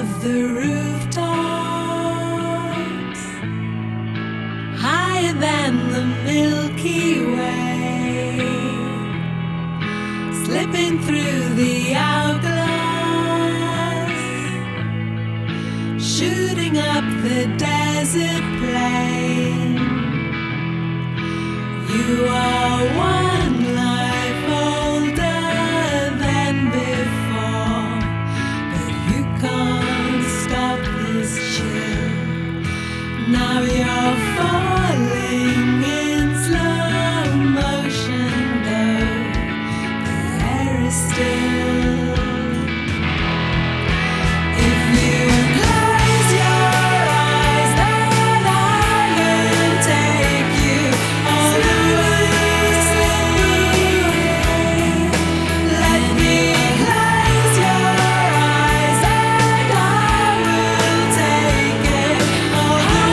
above the rooftops, higher than the Milky Way, slipping through the hourglass, shooting up the desert plain. You are one life older than before, but you can't stop this chill. Now you're falling in slow motion, though the air is still. If you close your eyes, then I will take you all the way. Let me close your eyes, and I will take it all the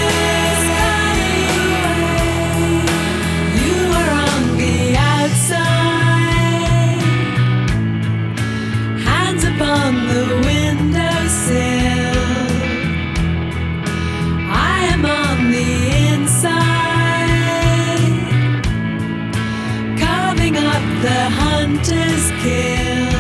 way. You are on the outside, hands upon the windowsill. I am on the inside, carving up the hunter's kill.